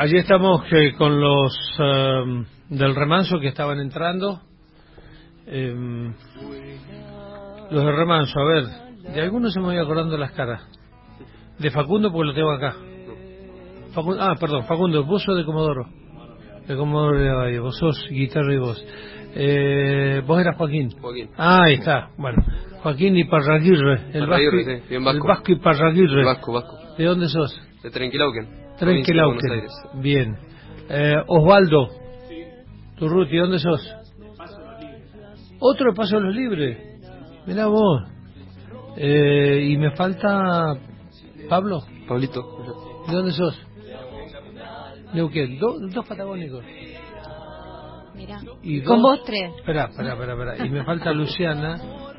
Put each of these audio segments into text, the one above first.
allí estamos con los del remanso que estaban entrando. Los del remanso, a ver, de algunos se me voy acordando las caras. De Facundo, porque lo tengo acá. Facundo, vos sos de Comodoro. De Comodoro de Valle, vos sos guitarra y voz. Vos eras Joaquín. Ahí está, bueno. Joaquín Iparraguirre, el vasco Iparraguirre. Vasco. ¿De dónde sos? De Trenquelauquen. Trenquelauquen, bien. Osvaldo, Turruti, ¿dónde sos? Otro de Paso de los Libres. Mirá vos. Y me falta Pablo. Pablito. ¿De dónde sos? Neuquén. Dos patagónicos. Mirá. Y con vos tres. Espera. Y me falta Luciana.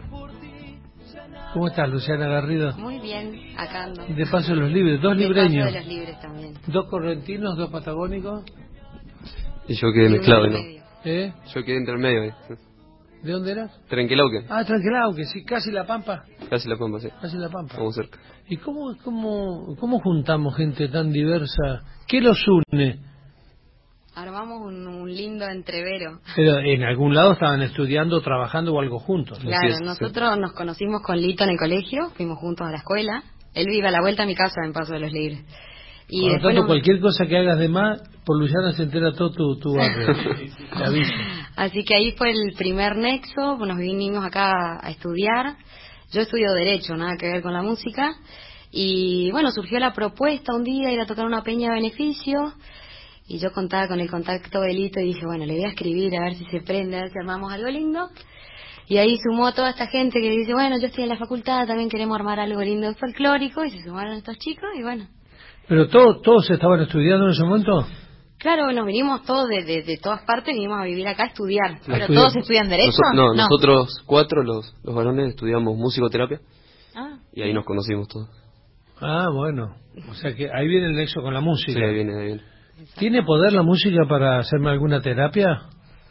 ¿Cómo estás, Luciana Garrido? Muy bien, acá ando. De Paso de los Libres, dos libreños. De Paso de los Libres también. Dos correntinos, dos patagónicos. Y yo quedé mezclado, ¿no? Yo quedé entre el medio. ¿De dónde eras? Trenquelauquen. Trenquelauquen, sí, casi La Pampa. Casi La Pampa, sí. Casi La Pampa. Estamos cerca. ¿Y cómo juntamos gente tan diversa? ¿Qué los une? Armamos un lindo entrevero. Pero en algún lado estaban estudiando, trabajando o algo juntos. Claro, nosotros nos conocimos con Lito en el colegio, fuimos juntos a la escuela. Él vive a la vuelta a mi casa en Paso de los Libres. Y por lo tanto, cualquier cosa que hagas de más, por Luciana se entera todo tu barrio. Te aviso. Así que ahí fue el primer nexo, nos vinimos acá a estudiar. Yo estudio Derecho, nada que ver con la música. Y bueno, surgió la propuesta un día ir a tocar una peña a beneficio. Y yo contaba con el contacto de Lito y dije, bueno, le voy a escribir a ver si se prende, a ver si armamos algo lindo. Y ahí sumó a toda esta gente que dice, bueno, yo estoy en la facultad, también queremos armar algo lindo folclórico. Y se sumaron estos chicos y bueno. ¿Pero todos estaban estudiando en ese momento? Claro, nos vinimos todos de todas partes, vinimos a vivir acá a estudiar. ¿Pero todos estudian Derecho? No, nosotros cuatro, los varones, estudiamos musicoterapia. Y ahí nos conocimos todos. Bueno. O sea que ahí viene el nexo con la música. Sí, ahí viene. ¿Tiene poder la música para hacerme alguna terapia?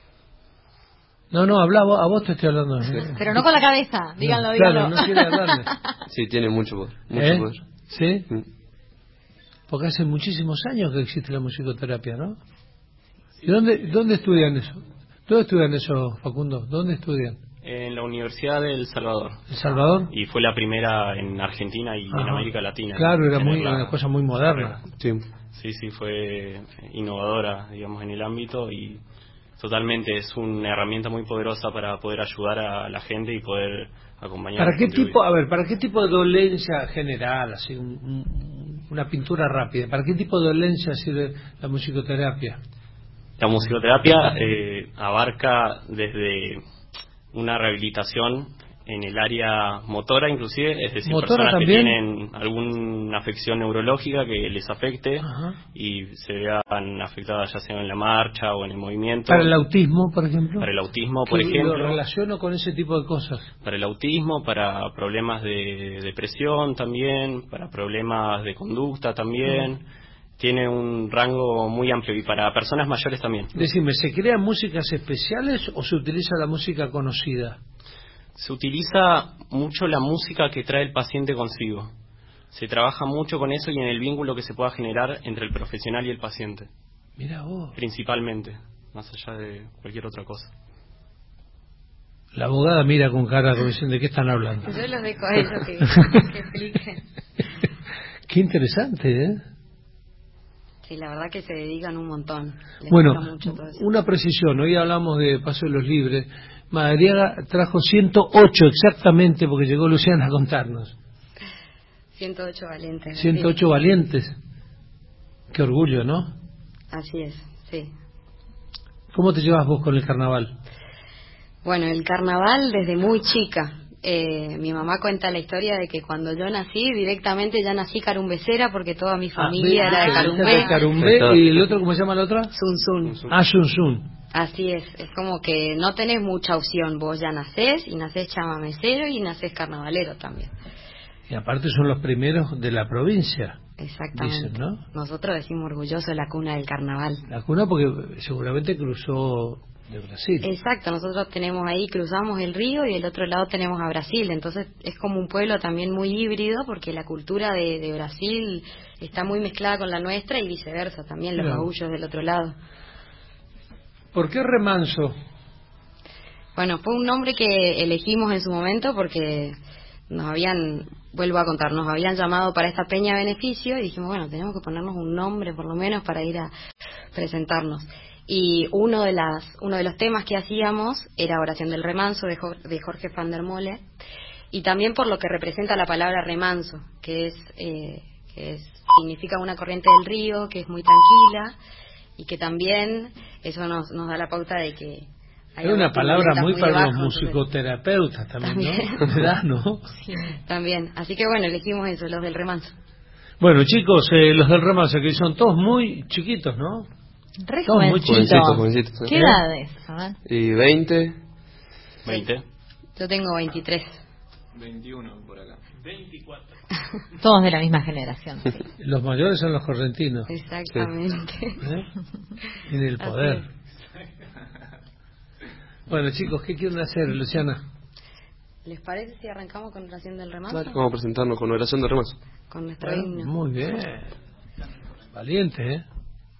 No, habla vos, a vos te estoy hablando. Sí. Pero no con la cabeza, díganlo. Claro, no quiere hablarme. Sí, tiene mucho poder. ¿Sí? Porque hace muchísimos años que existe la musicoterapia, ¿no? ¿Y dónde estudian eso? ¿Dónde estudian eso, Facundo? ¿Dónde estudian? En la Universidad de El Salvador. ¿El Salvador? Y fue la primera en Argentina y en América Latina. Claro, era una cosa muy moderna. Sí, fue innovadora, digamos, en el ámbito y totalmente es una herramienta muy poderosa para poder ayudar a la gente y poder acompañar. ¿Para qué tipo de dolencia general, así una pintura rápida, para qué tipo de dolencia sirve la musicoterapia? La musicoterapia abarca desde una rehabilitación en el área motora, inclusive, es decir, personas también, que tienen alguna afección neurológica que les afecte y se vean afectadas ya sea en la marcha o en el movimiento. ¿Para el autismo, por ejemplo? Para el autismo, por ejemplo. Lo relaciono con ese tipo de cosas. Para el autismo, para problemas de depresión también, para problemas de conducta también. Tiene un rango muy amplio y para personas mayores también. Decime, ¿se crean músicas especiales o se utiliza la música conocida? Se utiliza mucho la música que trae el paciente consigo. Se trabaja mucho con eso y en el vínculo que se pueda generar entre el profesional y el paciente. Mira vos. Principalmente, más allá de cualquier otra cosa. La abogada mira con cara como diciendo, ¿de qué están hablando? Yo los dejo a ellos que expliquen. Qué interesante, ¿eh? Sí, la verdad que se dedican un montón. Bueno, una precisión. Hoy hablamos de Paso de los Libres. Madariaga trajo 108 exactamente porque llegó Luciana a contarnos. 108 valientes. 108 valientes. Qué orgullo, ¿no? Así es, sí. ¿Cómo te llevas vos con el carnaval? Bueno, el carnaval desde muy chica. Mi mamá cuenta la historia de que cuando yo nací, directamente ya nací carumbecera porque toda mi familia era de Carumbé. Carumbé. ¿Y el otro, cómo se llama la otra? Zunzún. Zunzún. Así es como que no tenés mucha opción, vos ya nacés, y nacés chamamecero y nacés carnavalero también. Y aparte son los primeros de la provincia. Exactamente. Dicen, ¿no? Nosotros decimos orgulloso la cuna del carnaval. La cuna porque seguramente cruzó de Brasil. Exacto, nosotros tenemos ahí, cruzamos el río y del otro lado tenemos a Brasil, entonces es como un pueblo también muy híbrido porque la cultura de Brasil está muy mezclada con la nuestra y viceversa, también los maullos del otro lado. ¿Por qué Remanso? Bueno, fue un nombre que elegimos en su momento porque vuelvo a contar, nos habían llamado para esta peña beneficio y dijimos, bueno, tenemos que ponernos un nombre por lo menos para ir a presentarnos. Y uno de los temas que hacíamos era Oración del Remanso de Jorge van der Molle, y también por lo que representa la palabra remanso, que significa una corriente del río, que es muy tranquila, y que también eso nos da la pauta de que es una palabra muy para los musicoterapeutas también, ¿no? ¿Verdad, no? Sí, también. Así que bueno, elegimos eso, los del remanso. Bueno, chicos, los del remanso, que son todos muy chiquitos, ¿no? Re jovencitos. ¿Qué edades? Y 20. 20. Yo tengo 23. 21 por acá. 24. Todos de la misma generación. Sí. Los mayores son los correntinos. Exactamente. En el poder. Bueno, chicos, ¿qué quieren hacer, Luciana? ¿Les parece si arrancamos con Oración del Remanso? Claro, vamos a presentarnos con Oración del Remanso. Con nuestro himno. Muy bien. Valiente, ¿eh?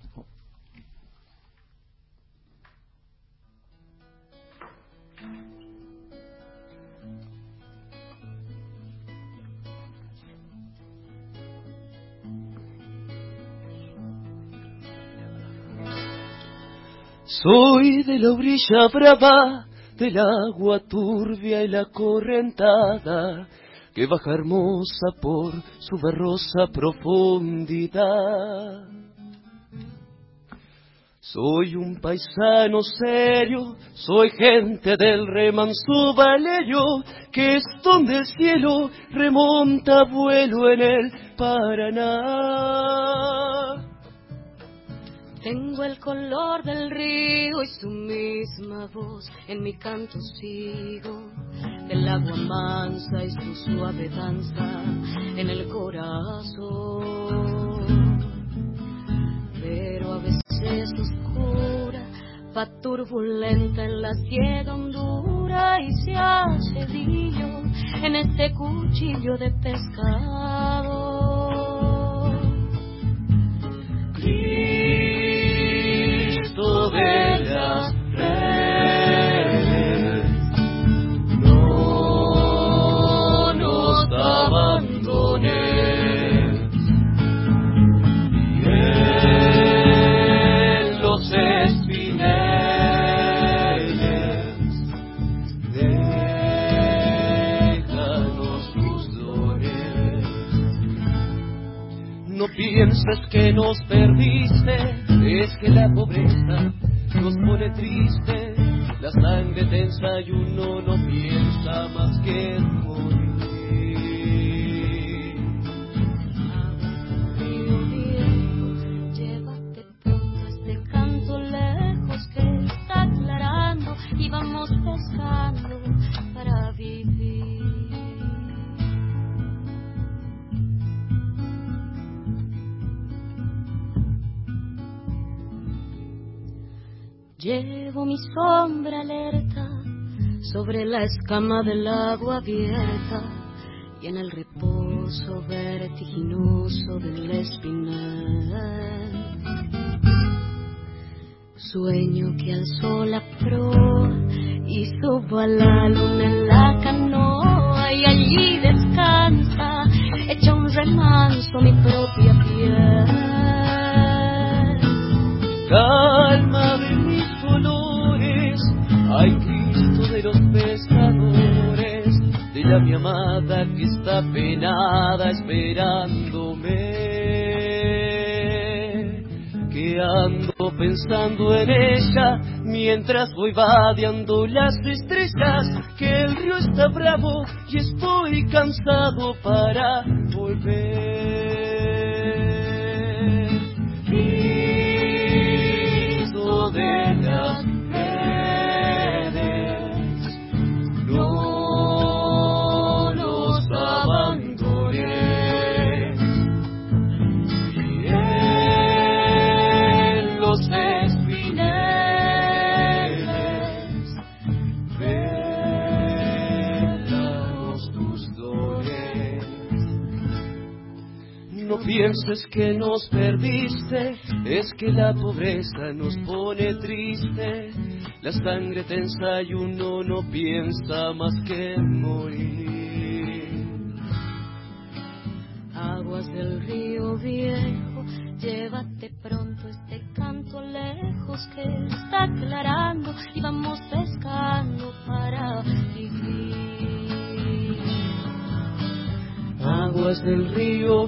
Soy de la orilla brava, del agua turbia y la correntada, que baja hermosa por su berrosa profundidad. Soy un paisano serio, soy gente del remanso valeyo, que es donde el cielo remonta vuelo en el Paraná. Tengo el color del río y su misma voz, en mi canto sigo, del agua mansa y su suave danza en el corazón. Pero a veces oscura, va turbulenta en la ciega hondura y se hace brillo en este cuchillo de pescado. De las redes, no nos abandones, y en los espineles déjanos tus dones. No pienses que nos perdiste, es que la pobreza nos pone triste, la sangre tensa y uno no piensa más que en morir. Río viejo, llévate pronto este canto lejos que está aclarando y vamos pescando para vivir. Llevo mi sombra alerta sobre la escama del agua abierta y en el reposo vertiginoso del espinel. Sueño que alzó la proa y subo a la luna en la canoa y allí descansa, echa un remanso mi propia piel. Calma de mis colores, ay Cristo de los pescadores, de la mi amada que está penada esperándome, que ando pensando en ella mientras voy vadeando las estrellas, que el río está bravo y estoy cansado para volver. De las redes, no nos abandones, y en los espineles pienses que nos perdiste, es que la pobreza nos pone triste. La sangre tensa y uno no piensa más que morir. Aguas del río viejo, llévate pronto este canto lejos que está aclarando y vamos pescando para vivir. Aguas del río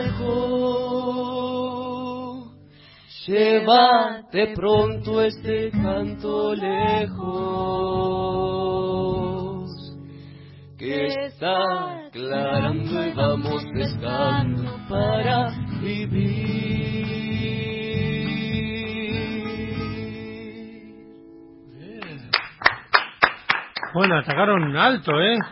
viejo, llévate pronto este canto lejos que está aclarando y vamos pescando para vivir. Bueno, atacaron alto,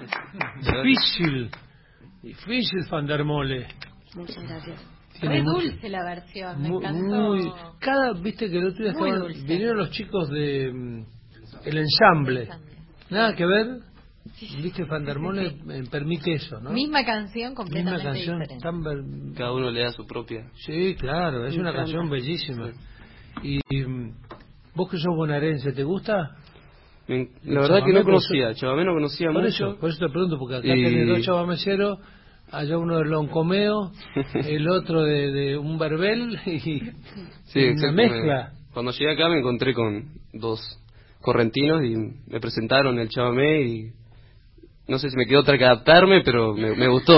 Difícil Van der Mole. Muchas gracias. Muy dulce la versión, me encantó. Viste que el otro día vinieron los chicos de el ensamble. Nada que ver. Viste, Van der Mole permite eso, ¿no? Misma canción, completamente diferente. Cada uno le da su propia. Sí, claro, es una canción bellísima. Y vos que sos bonaerense, ¿te gusta? La verdad que no conocía, Chavamé no conocía mucho. Por eso te pregunto, porque acá tenés dos chavameceros, allá uno de Loncomeo, el otro de un Verbel, y una mezcla. Cuando llegué acá me encontré con dos correntinos y me presentaron el Chavamé y no sé si me quedó otra que adaptarme, pero me gustó.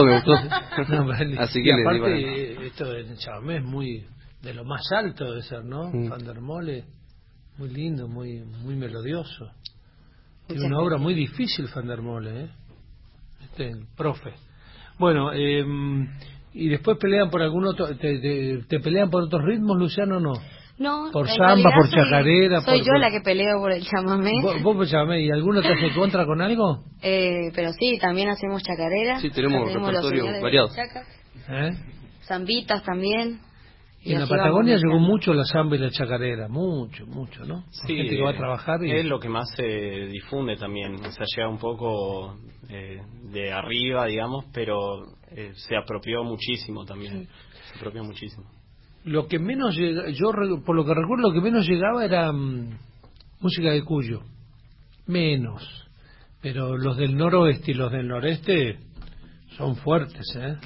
Así que aparte, esto del Chavamé es muy de lo más alto de ser, ¿no? Van der Mole, muy lindo, muy melodioso. Tiene una obra muy difícil, Van der Mole, el profe. Bueno, y después pelean por algún otro, te pelean por otros ritmos, Luciano, ¿no? No, por samba, por chacarera. Soy yo la que peleo por el chamamé. ¿Vos por chamamé? ¿Y alguno te hace contra con algo? Pero sí, también hacemos chacarera. Sí, tenemos repertorios variados. Zambitas también. Y en la Patagonia llegó mucho la samba y la chacarera, mucho, ¿no? Sí, gente que va a trabajar. Es lo que más se difunde también, o sea, llega un poco de arriba, digamos, pero se apropió muchísimo también, se apropió muchísimo. Lo que menos yo por lo que recuerdo, lo que menos llegaba era música de Cuyo, menos, pero los del noroeste y los del noreste son fuertes, Claro,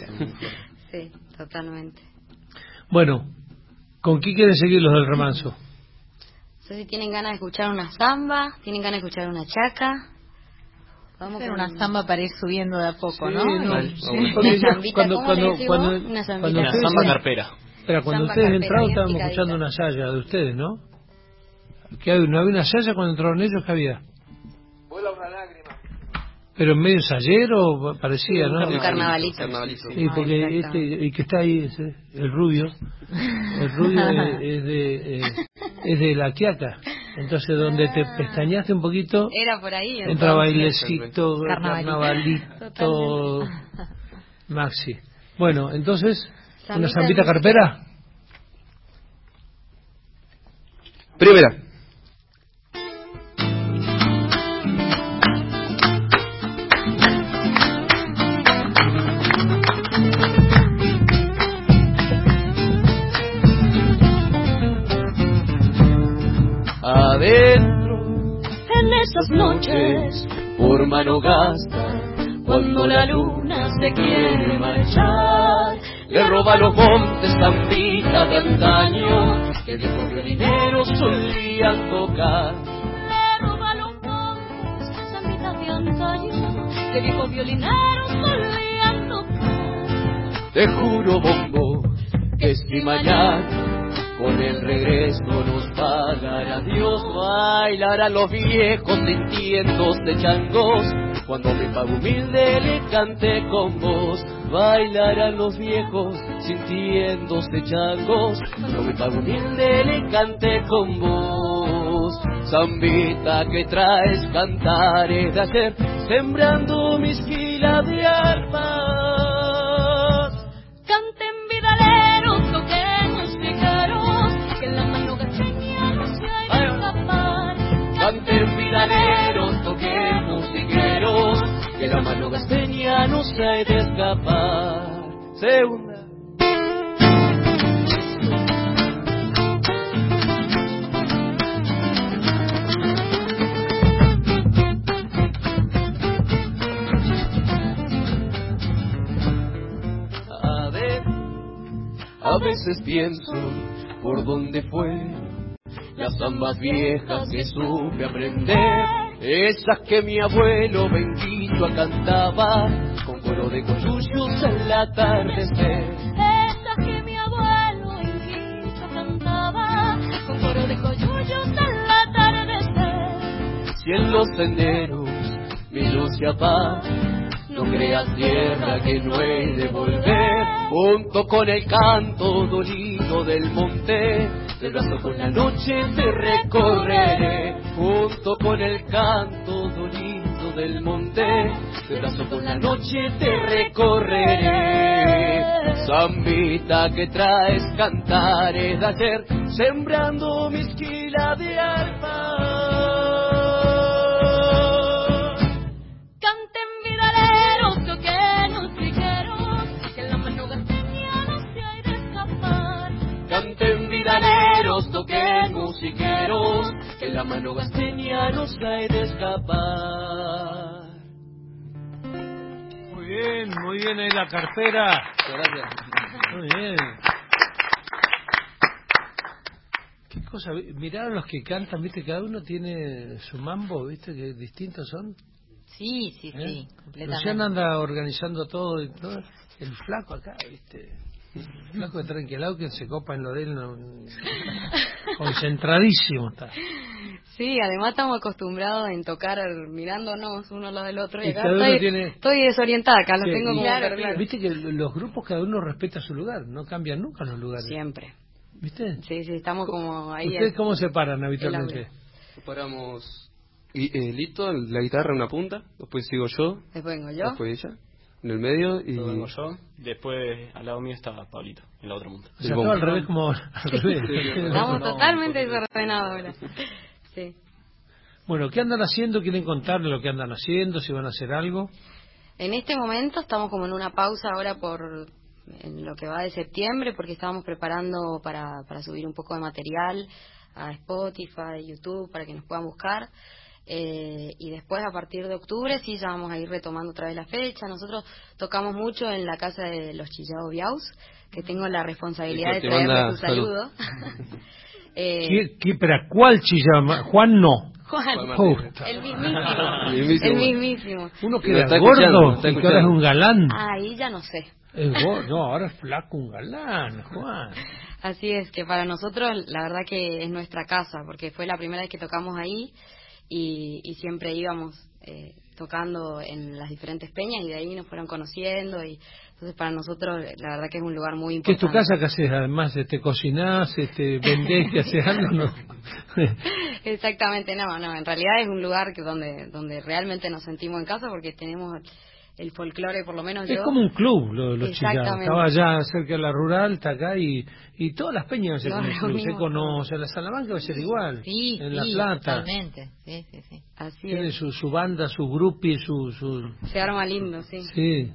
sí, totalmente. Bueno, ¿con qué quieren seguir los del remanso? No sé si tienen ganas de escuchar una samba, tienen ganas de escuchar una chaca. Vamos a hacer una samba para ir subiendo de a poco, sí, ¿no? Una samba carpera. Pero cuando ustedes entraron estábamos escuchando una saya de ustedes, ¿no? ¿No había una saya cuando entraron ellos? ¿Qué había? Vuela una lágrima. Pero en medio sayero parecía, sí, ¿no? Un carnavalito. Sí, porque el que está ahí, el rubio es de La Quiaca. Entonces donde te pestañaste un poquito, era por ahí. Entra bailecito, carnavalito, Maxi. Bueno, entonces, ¿una zambita carpera? Primera. Adentro, en esas noches, por mano gasta, cuando la luna se quiere marchar, le roba los montes zambita de antaño, que viejos violineros solían tocar. Le roba los montes zambita de antaño, que viejos violineros solían tocar. Te juro, bombo, que si mañana con el regreso nos pagará Dios, bailarán los viejos sintiéndose changos, cuando mi pago humilde le cante con vos. Bailarán los viejos sintiéndose changos, cuando mi pago humilde le cante con vos. Zambita que traes cantares de ayer, sembrando mis filas de almas. Canten vidaleros, toquemos picaros, que la mano gacheña no se ha ido a escapar. Canten vidaleros, toquemos tigueros, que la mano gasteña no se ha de escapar. Segunda. A veces pienso por dónde fue las zambas viejas que supe aprender, esas que mi abuelo Benquito cantaba con coro de coyuyos al atardecer. Esas que mi abuelo Benquito cantaba con coro de coyuyos al atardecer. Si en los senderos mi luz se apaga, no creas tierra que no he de volver, junto con el canto dolido del monte, del brazo con la noche te recorreré, junto con el canto dolido del monte, del brazo con la noche te recorreré. Zambita que traes cantares de ayer, sembrando mi esquila de alma. Canten vidaleros, toquen musiqueros, que la mano gasteña no se ha de escapar. Muy bien ahí la cartera. Gracias. Muy bien. Qué cosa, mirá los que cantan, viste, cada uno tiene su mambo, viste, que distintos son. Sí, completamente. Luciano anda organizando todo y todo. El flaco acá, viste. Flaco de tranquilado que se copa en lo de él, concentradísimo está. Sí, además estamos acostumbrados en tocar mirándonos uno al lado del otro. Y acá estoy desorientada, acá, sí, los tengo como claro. Viste que los grupos cada uno respeta su lugar, no cambian nunca los lugares. Siempre. ¿Viste? Sí, estamos como ahí. ¿Ustedes cómo se paran habitualmente? Separamos Lito, la guitarra en una punta, después sigo yo. Después vengo yo. Después ella. En el medio y... Luego vengo yo, después al lado mío está Pablito, en la otra punta. O sea, todo al revés, como al revés. Estamos totalmente desordenados ahora. Sí. Bueno, ¿qué andan haciendo? ¿Quieren contarle lo que andan haciendo? ¿Si van a hacer algo? En este momento estamos como en una pausa ahora en lo que va de septiembre, porque estábamos preparando para subir un poco de material a Spotify, YouTube, para que nos puedan buscar. Y después a partir de octubre sí ya vamos a ir retomando otra vez la fecha. Nosotros tocamos mucho en la casa de los Chillados Biaus, que tengo la responsabilidad de traerles su saludo. ¿Pero cuál Chillado? Juan no. Juan el mismísimo. Uno que era gordo y que ahora es un galán. Ahí ya no sé. No, ahora es flaco, un galán, Juan. Así es, que para nosotros la verdad que es nuestra casa, porque fue la primera vez que tocamos ahí. Y siempre íbamos tocando en las diferentes peñas y de ahí nos fueron conociendo y entonces para nosotros la verdad que es un lugar muy importante. ¿Qué es tu casa? ¿Qué haces? Además, cocinás, vendés, ¿qué haces algo? ¿No? Exactamente, no, en realidad es un lugar donde realmente nos sentimos en casa porque tenemos el folclore, por lo menos es como un club, los Chillados. Estaba allá cerca de la rural, está acá y todas las peñas se conocen. La Salamanca va a ser igual. Sí, en La Plata. Totalmente. Sí. Así tiene es. su banda, su grupi, Se arma lindo, sí. Sí.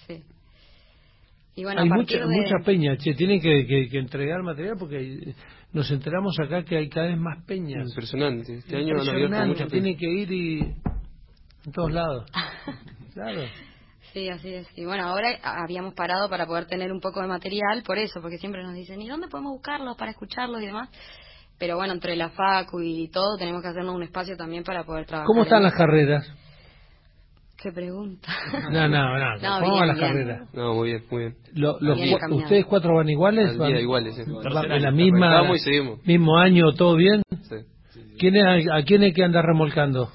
Y bueno, hay muchas peñas, tienen que entregar material porque nos enteramos acá que hay cada vez más peñas. Impresionante. Este año han abierto muchas peñas. Tienen que ir en todos lados. Claro. Sí, así es. Y bueno, ahora habíamos parado para poder tener un poco de material, por eso, porque siempre nos dicen, ¿y dónde podemos buscarlos para escucharlos y demás? Pero bueno, entre la facu y todo, tenemos que hacernos un espacio también para poder trabajar. ¿Cómo están las carreras? ¿Qué pregunta? No, ¿cómo van las carreras? No, muy bien. ¿Ustedes cuatro van iguales? Al día iguales, sí. ¿Van en la misma, vamos y seguimos. mismo año, todo bien? Sí. ¿A quién hay que andar remolcando?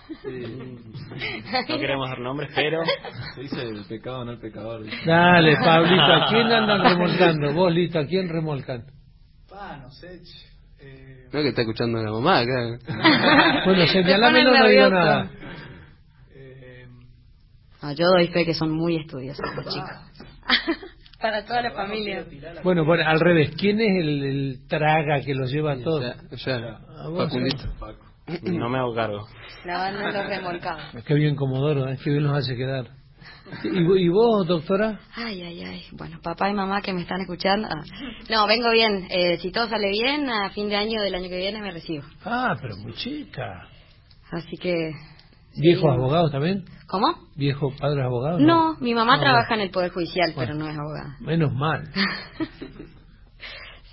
No queremos dar nombres, pero se dice el pecado, no el pecador. Dale, Pablito, ¿a quién andan remolcando? Vos, Lito, ¿a quién remolcan? No sé. No, que está escuchando a la mamá acá. Bueno, señalámelo, no digo nada. Yo doy fe que son muy estudiosos los chicos. Para toda la familia. Bueno, al revés, ¿quién es el traga que los lleva a todos? Facundito. No me hago cargo. La banda de los remolcados. Qué bien Comodoro, qué bien los hace quedar. ¿Y vos, doctora? Ay. Bueno, papá y mamá que me están escuchando. No, vengo bien. Si todo sale bien, a fin de año del año que viene me recibo. Pero muy chica. Así que... ¿Viejos abogados también? ¿Cómo? ¿Viejos padres abogados? No, mi mamá trabaja en el Poder Judicial, pero no es abogada. Menos mal.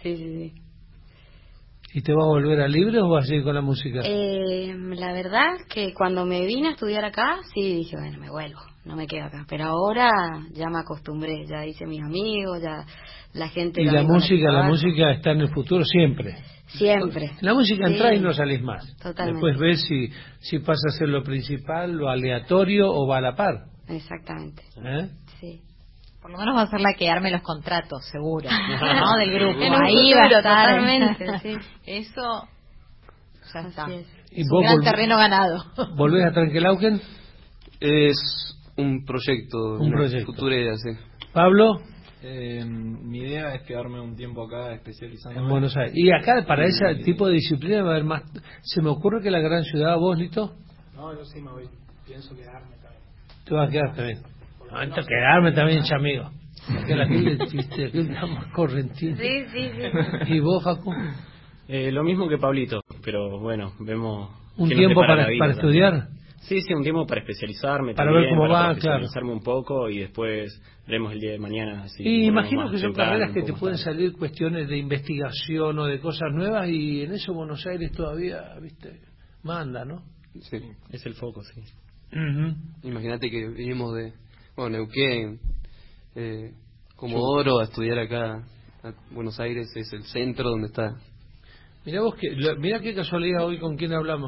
Sí. ¿Y te vas a volver a Libre o vas a seguir con la música? La verdad que cuando me vine a estudiar acá, sí dije, bueno, me vuelvo, no me quedo acá. Pero ahora ya me acostumbré, ya hice mis amigos, ya la gente... Y la música está en el futuro siempre. Siempre. La música entra y no salís más. Totalmente. Después ves si pasa a ser lo principal, lo aleatorio o va a la par. Exactamente. Sí. Por lo menos va a ser la que arme los contratos, seguro, ¿no? Del grupo. Ahí va a estar. Totalmente, sí. Eso ya está. ¿Y es vos un gran terreno ganado. ¿Volvés a Tranquilauquen? Es un proyecto. Futura idea, sí. ¿Pablo? Mi idea es quedarme un tiempo acá especializando en Buenos Aires. Y acá para ese tipo de disciplina va a haber más. ¿Se me ocurre que la gran ciudad, vos, Lito? No, yo sí me voy. Pienso quedarme también. Te vas a quedar también. No, quedarme también, chamigo. Que la gente está más correntina. Sí. ¿Y vos, Facu? Lo mismo que Pablito, pero bueno, vemos... ¿Un tiempo para estudiar? Sí, un tiempo para especializarme para también, ver cómo va, especializarme un poco y después veremos el día de mañana. Y imagino que son carreras que te pueden salir cuestiones de investigación o de cosas nuevas y en eso Buenos Aires todavía, viste, manda, ¿no? Sí, es el foco, sí. Imagínate que vinimos de Neuquén, Comodoro, a estudiar acá a Buenos Aires, es el centro donde está. Mirá qué casualidad hoy con quién hablamos.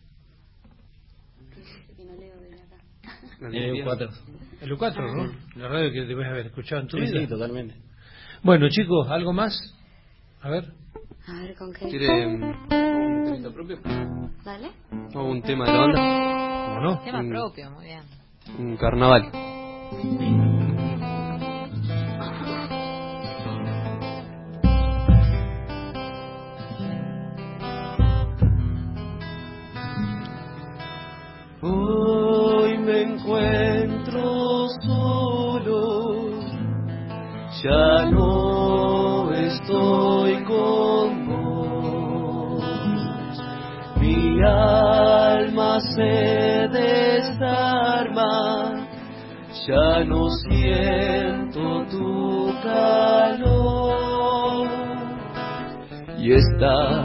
El U4. El U4, ¿no? La radio que debes haber escuchado en tu vida. Sí, totalmente. Bueno, chicos, ¿algo más? A ver, ¿con qué? ¿Quiere un temita propio? Dale. ¿O un tema de la banda? ¿Cómo no? Tema propio, muy bien. Un carnaval. Hoy me encuentro solo, ya no estoy con vos. Mi alma se desarma, ya no siento tu calor. Y esta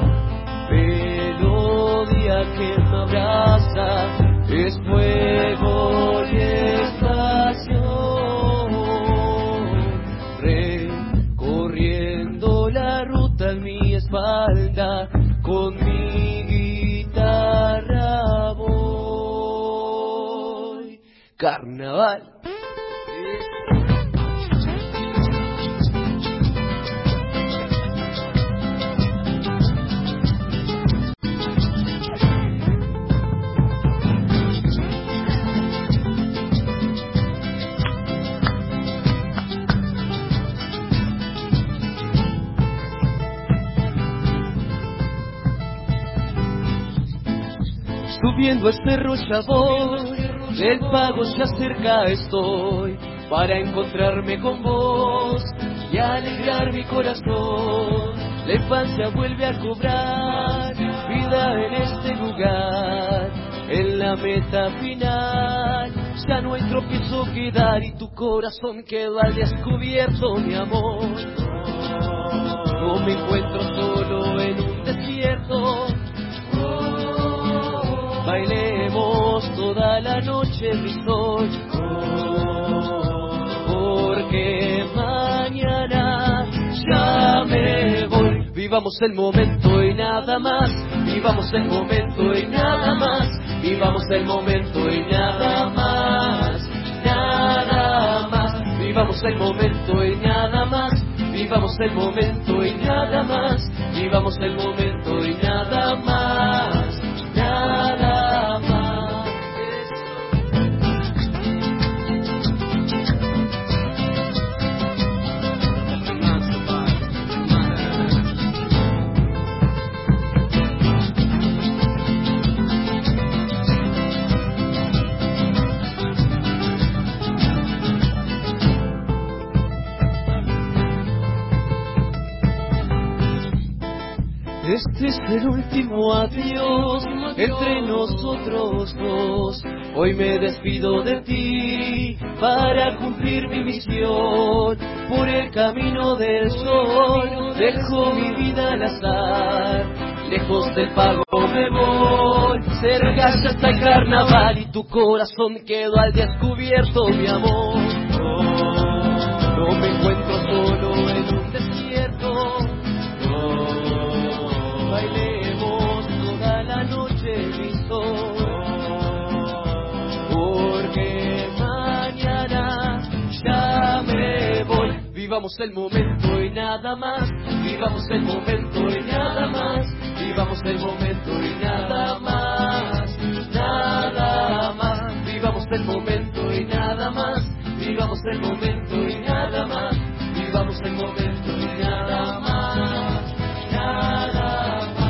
melodía que me abraza es fuego y estación, recorriendo la ruta en mi espalda, con mi guitarra voy. Carnaval. Subiendo el cerro ya voy, del pago ya cerca estoy, para encontrarme con vos y alegrar mi corazón. La infancia vuelve a cobrar vida en este lugar, en la meta final. Ya no hay tropiezo que dar y tu corazón queda al descubierto, mi amor. No me encuentro solo en un desierto. Bailemos toda la noche mi sol, porque mañana ya me voy. Vivamos el momento y nada más, vivamos el momento y nada más, vivamos el momento y nada más, nada más. Vivamos el momento y nada más, vivamos el momento y nada más, vivamos el momento y nada más, nada más. Este es el último adiós entre nosotros dos. Hoy me despido de ti para cumplir mi misión. Por el camino del sol dejo mi vida al azar. Lejos del pago me voy, cerca ya está el carnaval y tu corazón quedó al descubierto, mi amor. No me encuentro solo en un desierto. Bailemos toda la noche, listo. Porque mañana ya me voy. Vivamos el momento y nada más. Vivamos el momento y nada más. Vivamos el momento y nada más. Nada más. Vivamos el momento y nada más. Vivamos el momento y nada más. Vivamos el momento y nada más. Nada más.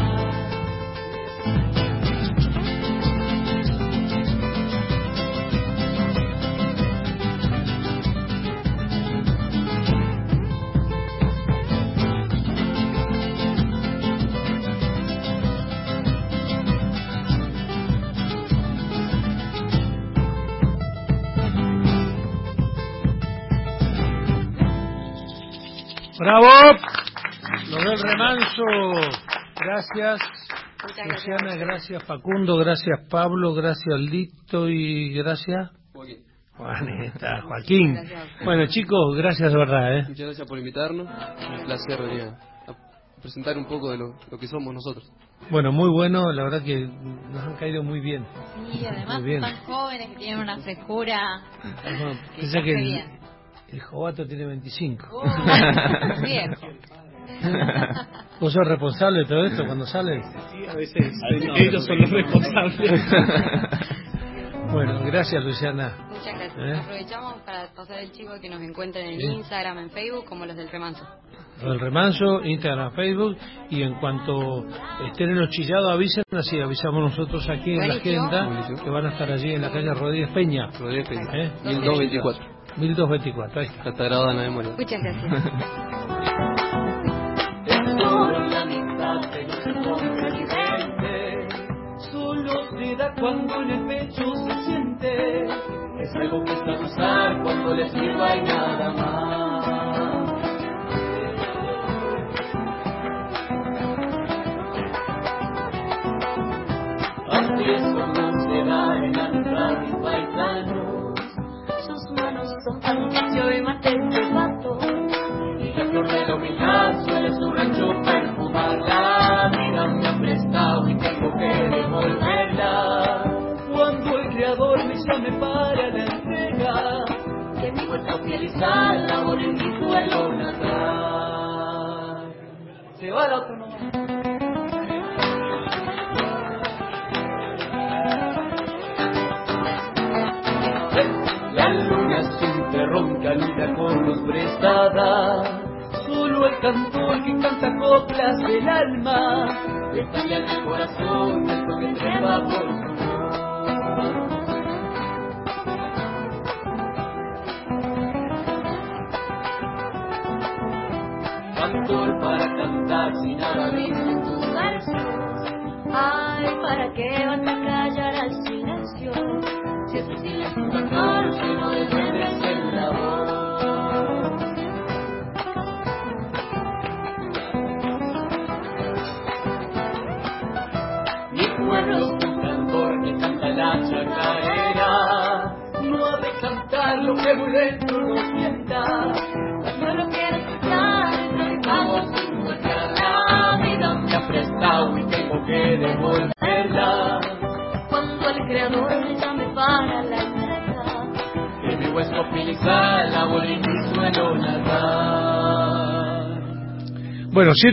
¡Bravo! Los del Remanso. Gracias, Luciana, gracias Facundo, gracias Pablo, gracias Lito y gracias Joaquín. Juanita, Joaquín. Bueno, chicos, gracias de verdad. Muchas gracias por invitarnos. Un placer venir a presentar un poco de lo que somos nosotros. Bueno, muy bueno, la verdad que nos han caído muy bien. Sí, además muy bien. Son jóvenes que tienen una frescura. Bueno, pensé que el Jovato tiene 25. Viejo. ¿Vos sos responsable de todo esto cuando sales? Sí, a veces ellos son los responsables. Bueno, gracias Luciana. Muchas gracias. Aprovechamos para pasar el chivo que nos encuentren en Instagram, en Facebook, como los del Remanso. Los del Remanso, Instagram, Facebook, y en cuanto estén en los chillados avisen, así avisamos nosotros aquí en la agenda que van a estar allí en la calle Rodríguez Peña. Rodríguez Peña, 1224. 1224, ahí está. Está grabada en la memoria. Muchas gracias. Solo la mitad de nuestro comprendente, solo se da cuando en el pecho se siente. Es algo que está a usar cuando le sirva y nada más. Así es como se da en la mitad de paisanos. Sus manos son tan vicio y mate de pato. La flor de la humildad suele su rancho perfumar. La vida me ha prestado y tengo que devolverla. Cuando el creador me llame para la entrega, que mi vuelta fiel y sal labor en mi suelo natal. Se va la otra nomás. La luna siempre ronca, luna con luz prestada. Solo el cantor que canta coplas del alma le talla el corazón esto que trepa por su voz. Cantor para cantar sin nada dice en tus versos. Ay, ¿para qué vas a callar al silencio? Si ese silencio es un cantor lleno de duendes en la voz. Mi pueblo es un cantor que canta la chacarera. No ha de cantar lo que muy dentro no sienta. No lo quiero escuchar, improvisamos sin golpear. La vida me ha prestado y tengo que devolverla. Cuando el creador me llame para la entrega, que mi hueso filial labor en mi suelo natal. Bueno,